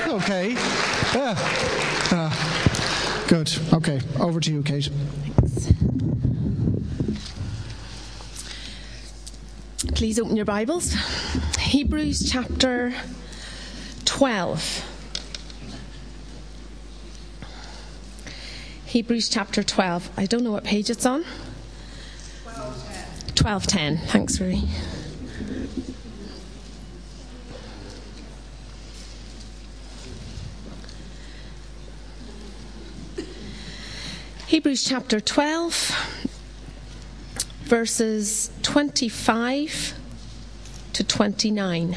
Okay. Good. Okay. Over to you, Kate. Thanks. Please open your Bibles. Hebrews chapter 12. Hebrews chapter 12. I don't know what page it's on. 1210. Thanks, Rory. Hebrews chapter 12, verses 25 to 29.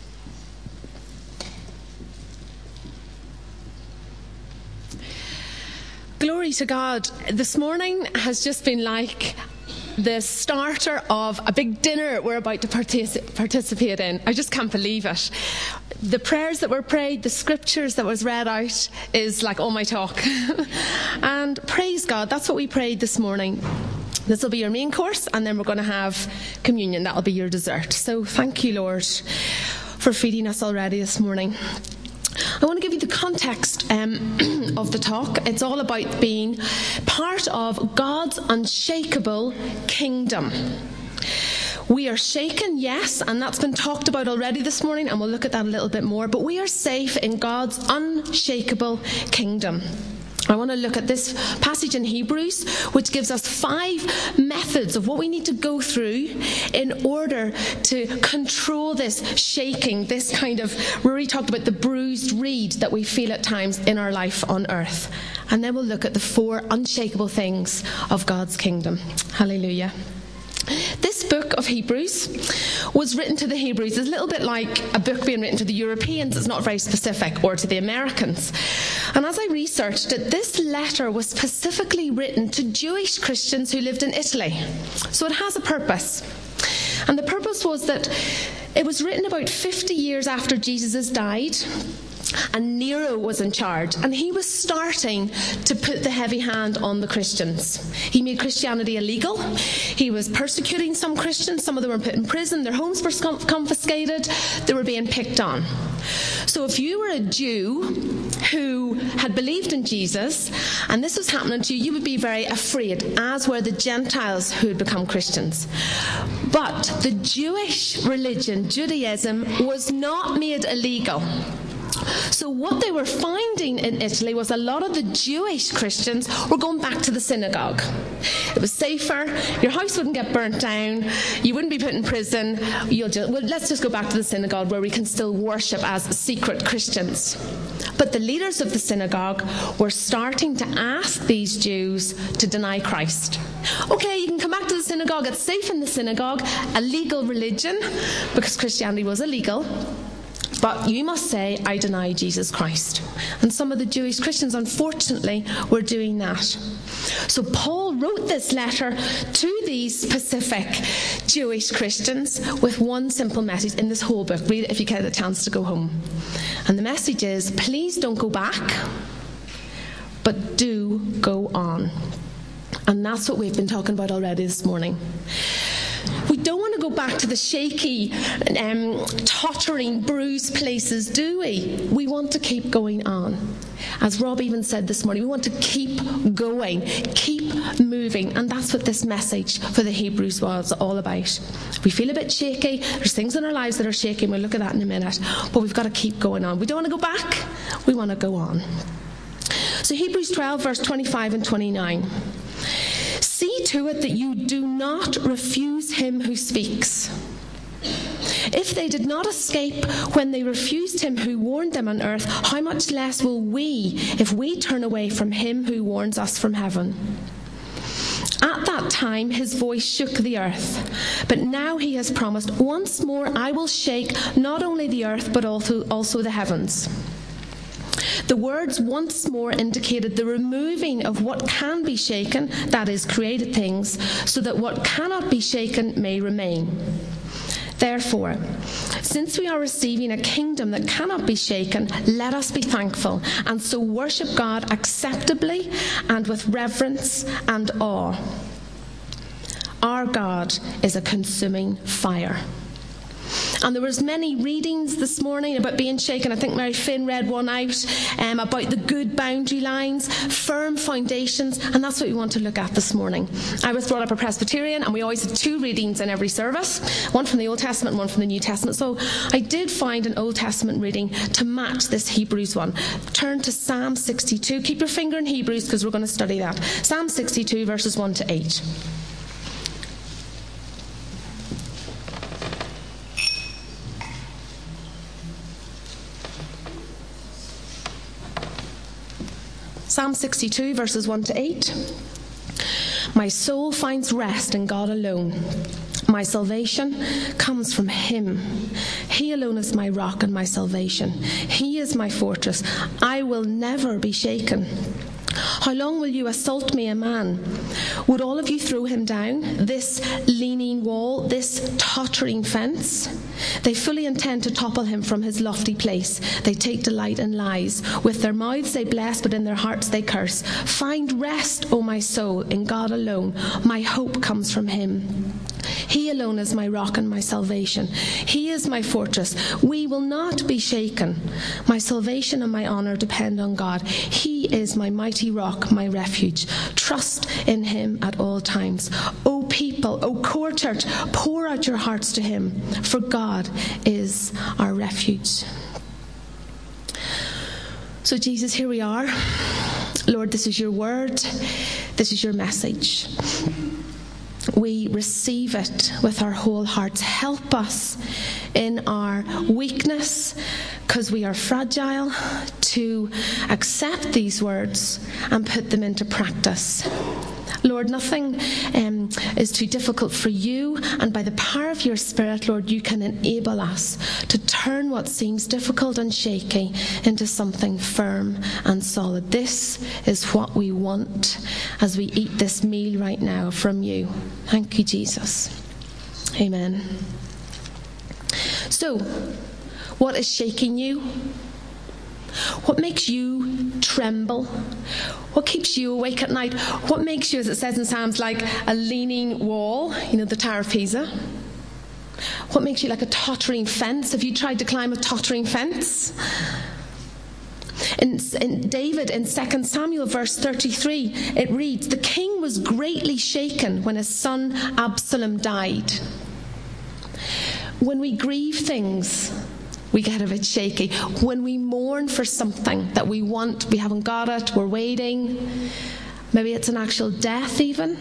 Glory to God. This morning has just been like the starter of a big dinner we're about to participate in. I just can't believe it. The prayers that were prayed, the scriptures that was read out is like all my talk. And praise God, that's what we prayed this morning. This will be your main course, and then we're going to have communion. That'll be your dessert. So thank you, Lord, for feeding us already this morning. I want to give you the context of the talk. It's all about being part of God's unshakable kingdom. We are shaken, yes, and that's been talked about already this morning, and we'll look at that a little bit more, but we are safe in God's unshakable kingdom. I want to look at this passage in Hebrews, which gives us 5 methods of what we need to go through in order to control this shaking, this kind of, Rory talked about the bruised reed that we feel at times in our life on earth. And then we'll look at the 4 unshakable things of God's kingdom. Hallelujah. This book of Hebrews was written to the Hebrews. It's a little bit like a book being written to the Europeans. It's not very specific, or to the Americans. And as I researched it, this letter was specifically written to Jewish Christians who lived in Italy. So it has a purpose. And the purpose was that it was written about 50 years after Jesus has died, and Nero was in charge, and he was starting to put the heavy hand on the Christians. He made Christianity illegal. He was persecuting some Christians. Some of them were put in prison. Their homes were confiscated. They were being picked on. So if you were a Jew who had believed in Jesus, and this was happening to you, you would be very afraid, as were the Gentiles who had become Christians. But the Jewish religion, Judaism, was not made illegal. So what they were finding in Italy was a lot of the Jewish Christians were going back to the synagogue. It was safer. Your house wouldn't get burnt down. You wouldn't be put in prison. Let's just go back to the synagogue where we can still worship as secret Christians. But the leaders of the synagogue were starting to ask these Jews to deny Christ. Okay, you can come back to the synagogue. It's safe in the synagogue, a legal religion, because Christianity was illegal. But you must say, I deny Jesus Christ. And some of the Jewish Christians, unfortunately, were doing that. So Paul wrote this letter to these specific Jewish Christians with one simple message in this whole book. Read it if you get a chance to go home. And the message is, please don't go back, but do go on. And that's what we've been talking about already this morning. We don't want to go back to the shaky, tottering, bruised places, do we? We want to keep going on. As Rob even said this morning, we want to keep going, keep moving. And that's what this message for the Hebrews was all about. We feel a bit shaky. There's things in our lives that are shaky. We'll look at that in a minute. But we've got to keep going on. We don't want to go back. We want to go on. So Hebrews 12, verse 25 and 29. See to it that you do not refuse him who speaks. If they did not escape when they refused him who warned them on earth, how much less will we if we turn away from him who warns us from heaven? At that time his voice shook the earth, but now he has promised, once more I will shake not only the earth but also the heavens. The words once more indicated the removing of what can be shaken, that is, created things, so that what cannot be shaken may remain. Therefore, since we are receiving a kingdom that cannot be shaken, let us be thankful and so worship God acceptably and with reverence and awe. Our God is a consuming fire. And there was many readings this morning about being shaken. I think Mary Finn read one out about the good boundary lines, firm foundations, and that's what we want to look at this morning. I was brought up a Presbyterian, and we always had 2 readings in every service, one from the Old Testament and one from the New Testament. So I did find an Old Testament reading to match this Hebrews one. Turn to Psalm 62. Keep your finger in Hebrews because we're going to study that. Psalm 62 verses 1 to 8. Psalm 62 verses 1 to 8. My soul finds rest in God alone. My salvation comes from Him. He alone is my rock and my salvation. He is my fortress. I will never be shaken. How long will you assault me, a man? Would all of you throw him down, this leaning wall, this tottering fence? They fully intend to topple him from his lofty place. They take delight in lies. With their mouths they bless, but in their hearts they curse. Find rest, O my soul, in God alone. My hope comes from Him. He alone is my rock and my salvation. He is my fortress. We will not be shaken. My salvation and my honor depend on God. He is my mighty rock, my refuge. Trust in Him at all times. O people, O core church, pour out your hearts to Him, for God is our refuge. So Jesus, here we are. Lord, this is your word. This is your message. We receive it with our whole hearts. Help us in our weakness, because we are fragile, to accept these words and put them into practice. Lord, nothing is too difficult for you, and by the power of your Spirit, Lord, you can enable us to turn what seems difficult and shaky into something firm and solid. This is what we want as we eat this meal right now from you. Thank you, Jesus. Amen. So, what is shaking you? What makes you tremble? What keeps you awake at night? What makes you, as it says in Psalms, like a leaning wall, the Tower of Pisa? What makes you like a tottering fence? Have you tried to climb a tottering fence? In David, in 2 Samuel verse 33, it reads, "The king was greatly shaken when his son Absalom died." When we grieve things, we get a bit shaky. When we mourn for something that we want, we haven't got it, we're waiting. Maybe it's an actual death even.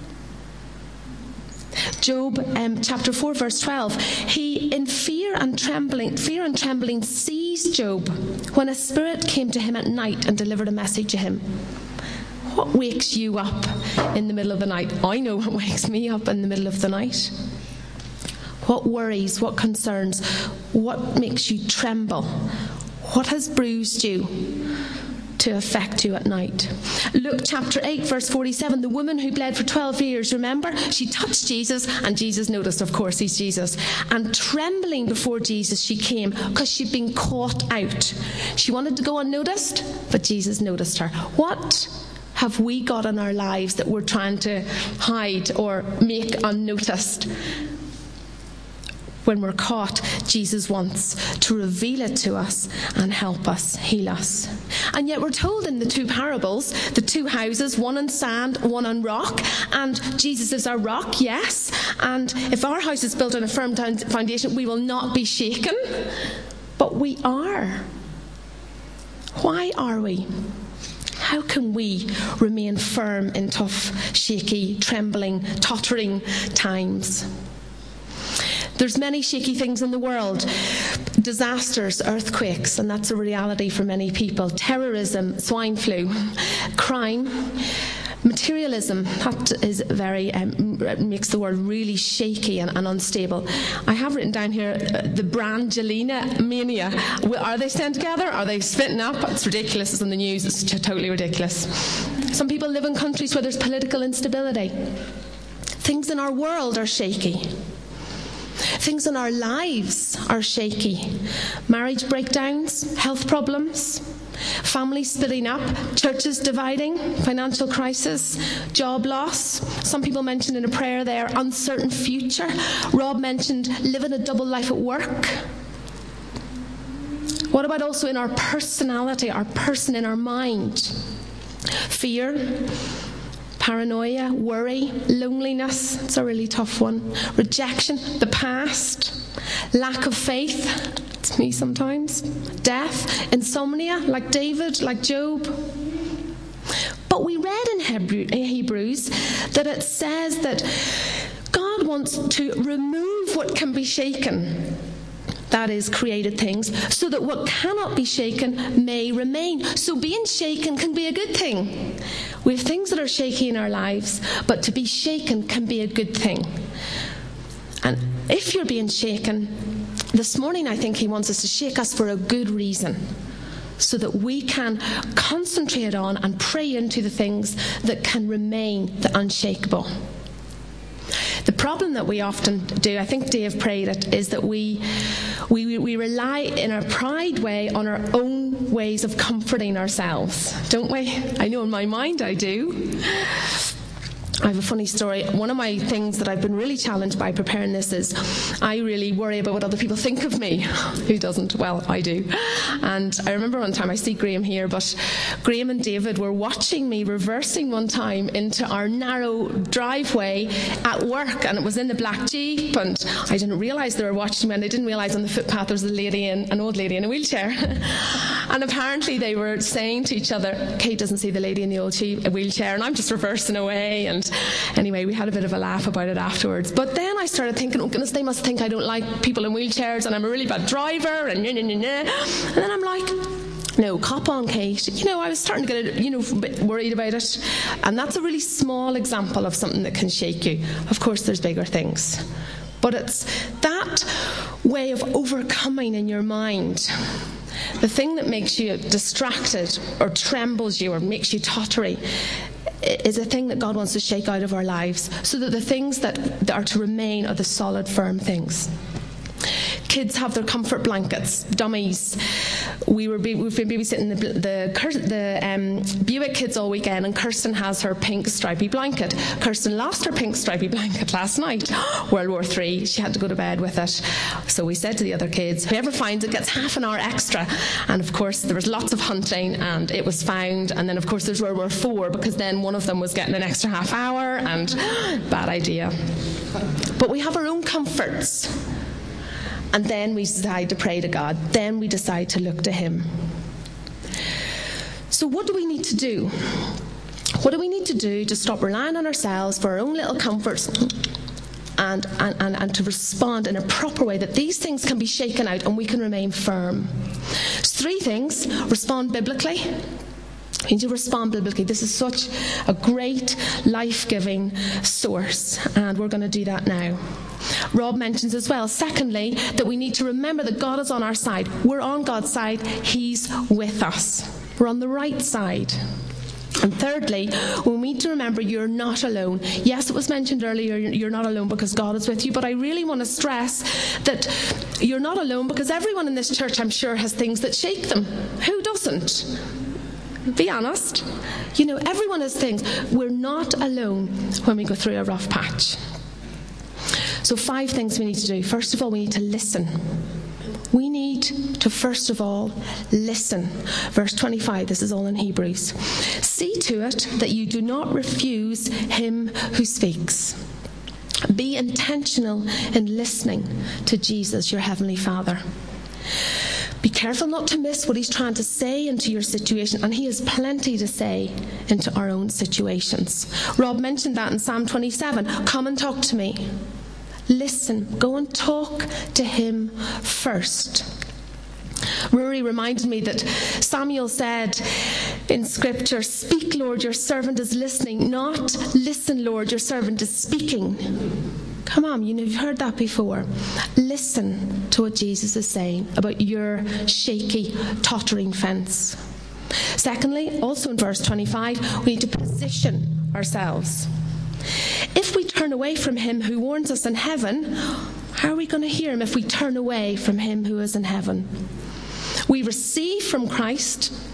Job chapter 4 verse 12. He in fear and trembling seized Job when a spirit came to him at night and delivered a message to him. What wakes you up in the middle of the night? I know what wakes me up in the middle of the night. What worries, what concerns, what makes you tremble? What has bruised you to affect you at night? Luke chapter 8 verse 47, the woman who bled for 12 years, remember? She touched Jesus and Jesus noticed, of course, he's Jesus. And trembling before Jesus she came because she'd been caught out. She wanted to go unnoticed, but Jesus noticed her. What have we got in our lives that we're trying to hide or make unnoticed? When we're caught, Jesus wants to reveal it to us and help us, heal us. And yet we're told in the 2 parables, the 2 houses, one on sand, one on rock, and Jesus is our rock, yes. And if our house is built on a firm foundation, we will not be shaken. But we are. Why are we? How can we remain firm in tough, shaky, trembling, tottering times? There's many shaky things in the world. Disasters, earthquakes, and that's a reality for many people. Terrorism, swine flu, crime, materialism, that is very, makes the world really shaky and unstable. I have written down here, the Brangelina mania. Are they staying together? Are they splitting up? It's ridiculous. It's on the news. It's totally ridiculous. Some people live in countries where there's political instability. Things in our world are shaky. Things in our lives are shaky. Marriage breakdowns, health problems, Families splitting up, churches dividing, financial crisis, job loss. Some people mentioned in a prayer there, uncertain future. Rob mentioned living a double life at work. What about also in our personality, our person in our mind? Fear, paranoia, worry, loneliness. It's a really tough one. Rejection, the past, lack of faith. It's me sometimes. Death, insomnia, like David, like Job. But we read in Hebrews that it says that God wants to remove what can be shaken. That is, created things, so that what cannot be shaken may remain. So being shaken can be a good thing. We have things that are shaky in our lives, but to be shaken can be a good thing. And if you're being shaken, this morning I think he wants us to shake us for a good reason, so that we can concentrate on and pray into the things that can remain the unshakable. The problem that we often do, I think Dave prayed it, is that we rely in our pride way on our own ways of comforting ourselves, don't we? I know in my mind I do. I have a funny story. One of my things that I've been really challenged by preparing this is I really worry about what other people think of me. Who doesn't? Well, I do. And I remember one time, I see Graham here, but Graham and David were watching me reversing one time into our narrow driveway at work, and it was in the black Jeep, and I didn't realise they were watching me, and I didn't realise on the footpath there was an old lady in a wheelchair. And apparently they were saying to each other, Kate doesn't see the lady in the old wheelchair, and I'm just reversing away. And anyway, we had a bit of a laugh about it afterwards. But then I started thinking, oh goodness, they must think I don't like people in wheelchairs and I'm a really bad driver and And then I'm like, no, cop on, Kate. I was starting to get a bit worried about it. And that's a really small example of something that can shake you. Of course, there's bigger things. But it's that way of overcoming in your mind. The thing that makes you distracted or trembles you or makes you tottery is a thing that God wants to shake out of our lives, so that the things that are to remain are the solid, firm things. Kids have their comfort blankets, dummies. We've been babysitting the Buick kids all weekend, and Kirsten has her pink stripy blanket. Kirsten lost her pink stripy blanket last night. World War III. She had to go to bed with it. So we said to the other kids, whoever finds it gets half an hour extra. And of course there was lots of hunting, and it was found. And then of course there's World War IV, because then one of them was getting an extra half hour, and bad idea. But we have our own comforts. And then we decide to pray to God. Then we decide to look to Him. So what do we need to do? What do we need to do to stop relying on ourselves for our own little comforts and to respond in a proper way that these things can be shaken out and we can remain firm? There's 3 things. Respond biblically. We need to respond biblically. This is such a great life-giving source, and we're going to do that now. Rob mentions as well, secondly, that we need to remember that God is on our side. We're on God's side. He's with us. We're on the right side. And thirdly, we need to remember you're not alone. Yes, it was mentioned earlier, you're not alone because God is with you, but I really want to stress that you're not alone because everyone in this church, I'm sure, has things that shake them. Who doesn't? Be honest. Everyone has things. We're not alone when we go through a rough patch. So 5 things we need to do. First of all, we need to listen. We need to, first of all, listen. Verse 25, this is all in Hebrews. See to it that you do not refuse him who speaks. Be intentional in listening to Jesus, your Heavenly Father. Be careful not to miss what he's trying to say into your situation, and he has plenty to say into our own situations. Rob mentioned that in Psalm 27. Come and talk to me. Listen, go and talk to him first. Rory reminded me that Samuel said in Scripture, speak, Lord, your servant is listening, not listen, Lord, your servant is speaking. Come on, you've heard that before. Listen to what Jesus is saying about your shaky, tottering fence. Secondly, also in verse 25, we need to position ourselves. If we turn away from him who warns us in heaven, how are we going to hear him if we turn away from him who is in heaven? We receive from Christ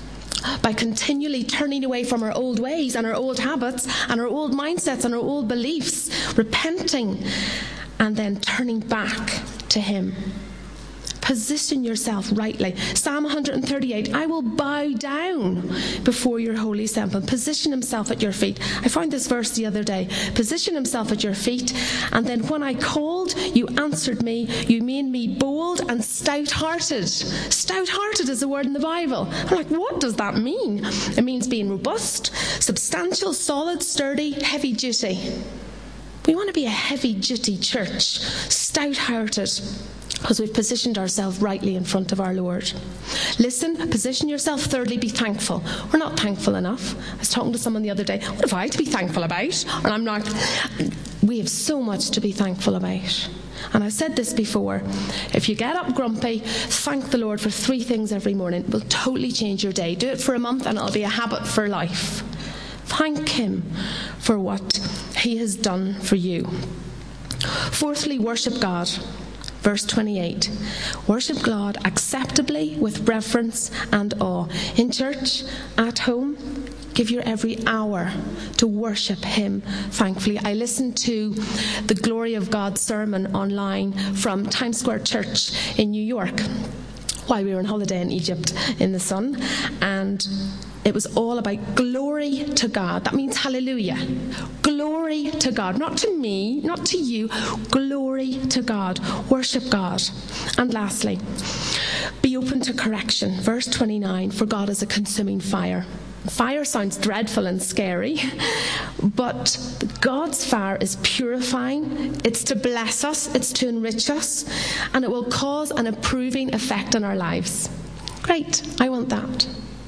by continually turning away from our old ways and our old habits and our old mindsets and our old beliefs, repenting, and then turning back to him. Position yourself rightly. Psalm 138, I will bow down before your holy temple. Position himself at your feet. I found this verse the other day. Position himself at your feet. And then when I called, you answered me. You made me bold and stout-hearted. Stout-hearted is a word in the Bible. I'm like, what does that mean? It means being robust, substantial, solid, sturdy, heavy-duty. We want to be a heavy-duty church, stout-hearted, because we've positioned ourselves rightly in front of our Lord. Listen, position yourself. Thirdly, be thankful. We're not thankful enough. I was talking to someone the other day, what have I to be thankful about? And I'm like, we have so much to be thankful about. And I've said this before, if you get up grumpy, thank the Lord for 3 things every morning. It will totally change your day. Do it for a month and it'll be a habit for life. Thank him for what he has done for you. Fourthly, worship God. Verse 28, worship God acceptably with reverence and awe. In church, at home, give your every hour to worship him thankfully. I listened to the Glory of God sermon online from Times Square Church in New York while we were on holiday in Egypt in the sun, and it was all about glory to God. That means hallelujah. Glory to God. Not to me, not to you. Glory to God. Worship God. And lastly, be open to correction. Verse 29, for God is a consuming fire. Fire sounds dreadful and scary, but God's fire is purifying. It's to bless us. It's to enrich us. And it will cause an improving effect on our lives. Great. I want that.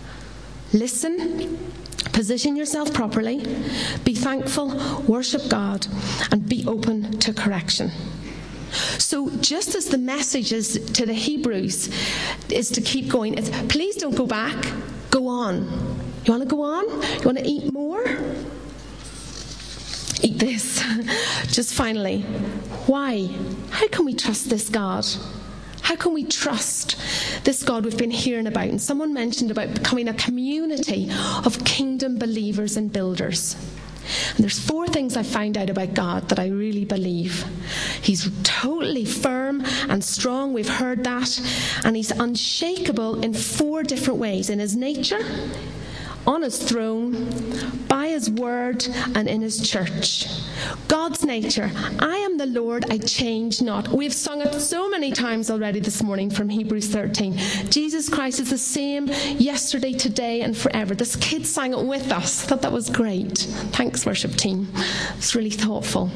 Listen, position yourself properly, be thankful, worship God, and be open to correction. So just as the message is to the Hebrews is to keep going, it's, please don't go back, go on. You want to go on? You want to eat more? Eat this. Just finally, why? How can we trust this God? How can we trust this God we've been hearing about? And someone mentioned about becoming a community of kingdom believers and builders. And there's 4 things I found out about God that I really believe. He's totally firm and strong. We've heard that. And he's unshakable in 4 different ways. In his nature, on his throne, by his word, and in his church. God's nature. I am the Lord, I change not. We've sung it so many times already this morning from Hebrews 13. Jesus Christ is the same yesterday, today, and forever. This kid sang it with us. I thought that was great. Thanks, worship team. It's really thoughtful.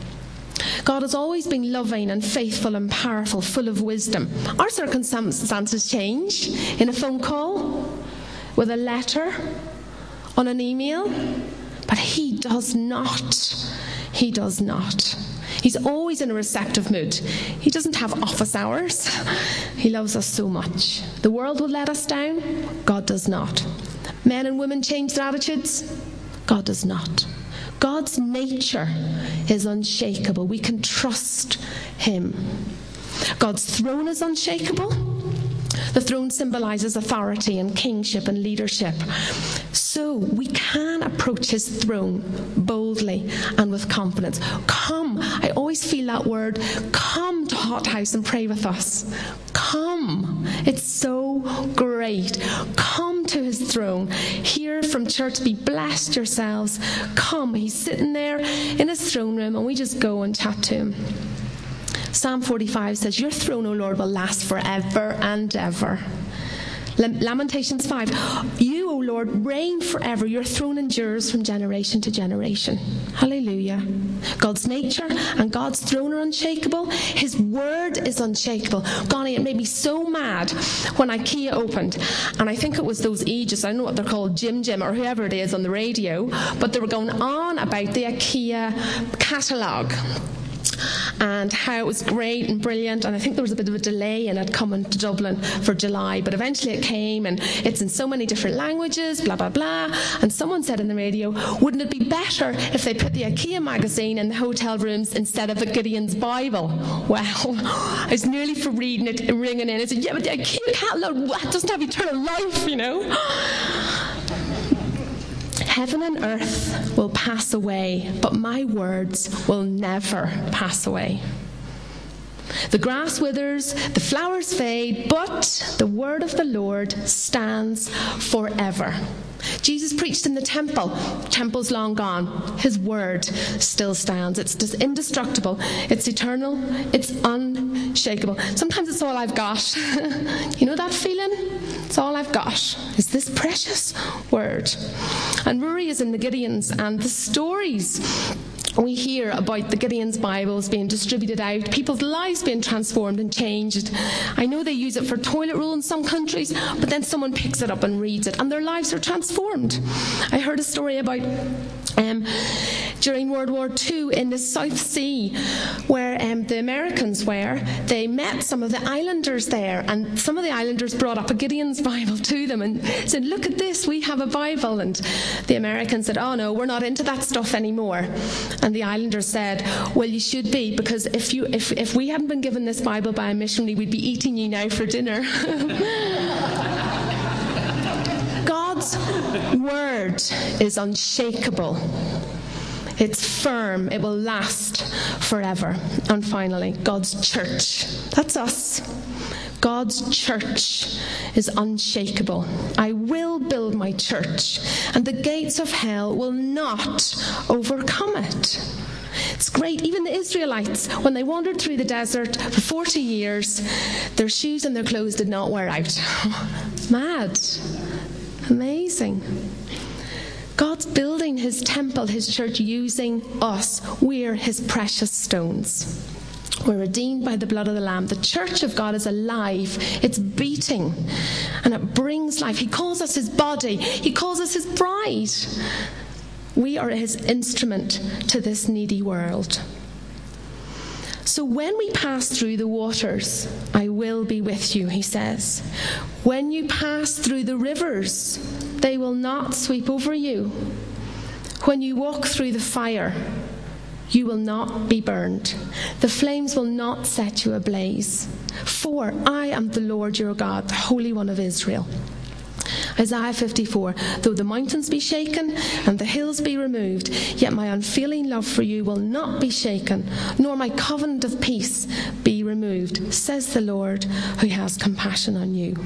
God has always been loving and faithful and powerful, full of wisdom. Our circumstances change in a phone call, with a letter, on an email, but he does not. He does not. He's always in a receptive mood. He doesn't have office hours. He loves us so much. The world will let us down. God does not. Men and women change their attitudes. God does not. God's nature is unshakable. We can trust him. God's throne is unshakable. The throne symbolizes authority and kingship and leadership. So we can approach his throne boldly and with confidence. Come. I always feel that word. Come to Hot House and pray with us. Come. It's so great. Come to his throne. Hear from church. Be blessed yourselves. Come. He's sitting there in his throne room and we just go and chat to him. Psalm 45 says, your throne, O Lord, will last forever and ever. Lamentations 5, you, O Lord, reign forever. Your throne endures from generation to generation. Hallelujah. God's nature and God's throne are unshakable. His word is unshakable. Connie, it made me so mad when IKEA opened. And I think it was those Aegis, I don't know what they're called, Jim or whoever it is on the radio, but they were going on about the IKEA catalogue. and how it was great and brilliant, and I think there was a bit of a delay in it coming to Dublin for July, but eventually it came, and it's in so many different languages, blah blah blah. And someone said in the radio, wouldn't it be better if they put the IKEA magazine in the hotel rooms instead of the Gideon's Bible? Well, I was nearly for reading it and ringing in. I said, yeah, but the IKEA catalog doesn't have eternal life, you know. Heaven and earth will pass away, but my words will never pass away. The grass withers, the flowers fade, but the word of the Lord stands forever. Jesus preached in the temple. Temple's long gone. His word still stands. It's just indestructible. It's eternal. It's unshakable. Sometimes it's all I've got. You know that feeling? It's all I've got is this precious word. And Rory is in the Gideons, and the stories we hear about the Gideon's Bibles being distributed out, people's lives being transformed and changed. I know they use it for toilet roll in some countries, but then someone picks it up and reads it, and their lives are transformed. I heard a story about during World War II in the South Sea, where the Americans were. They met some of the islanders there, and some of the islanders brought up a Gideon's Bible to them and said, look at this, we have a Bible. And the Americans said, oh no, we're not into that stuff anymore. And the islanders said, well, you should be, because if we hadn't been given this Bible by a missionary, we'd be eating you now for dinner. God's word is unshakable. It's firm. It will last forever. And finally, God's church. That's us. God's church is unshakable. I will build my church, and the gates of hell will not overcome it. It's great. Even the Israelites, when they wandered through the desert for 40 years, their shoes and their clothes did not wear out. Mad. Amazing. God's building his temple, his church, using us. We're his precious stones. We're redeemed by the blood of the Lamb. The church of God is alive. It's beating. And it brings life. He calls us his body. He calls us his bride. We are his instrument to this needy world. So when we pass through the waters, I will be with you, he says. When you pass through the rivers, they will not sweep over you. When you walk through the fire, you will not be burned. The flames will not set you ablaze. For I am the Lord your God, the Holy One of Israel. Isaiah 54, though the mountains be shaken and the hills be removed, yet my unfailing love for you will not be shaken, nor my covenant of peace be removed, says the Lord who has compassion on you.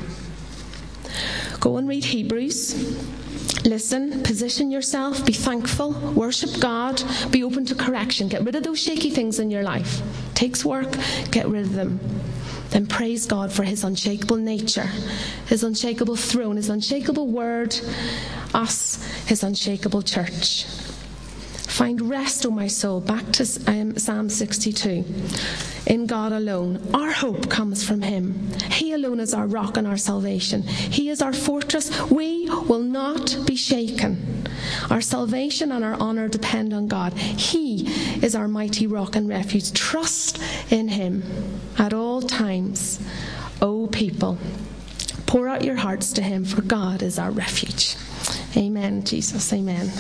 Go and read Hebrews. Listen, position yourself, be thankful, worship God, be open to correction. Get rid of those shaky things in your life. It takes work, get rid of them. Then praise God for his unshakable nature, his unshakable throne, his unshakable word, us, his unshakable church. Find rest, O my soul. Back to Psalm 62. In God alone. Our hope comes from him. He alone is our rock and our salvation. He is our fortress. We will not be shaken. Our salvation and our honor depend on God. He is our mighty rock and refuge. Trust in him at all times. O people, pour out your hearts to him, for God is our refuge. Amen, Jesus. Amen.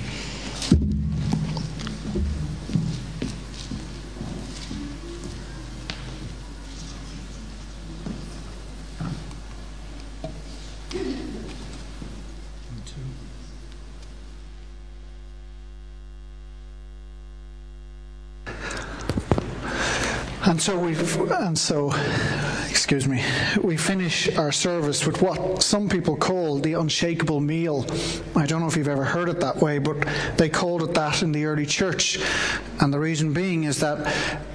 We finish our service with what some people call the unshakable meal. I don't know if you've ever heard it that way, but they called it that in the early church. And the reason being is that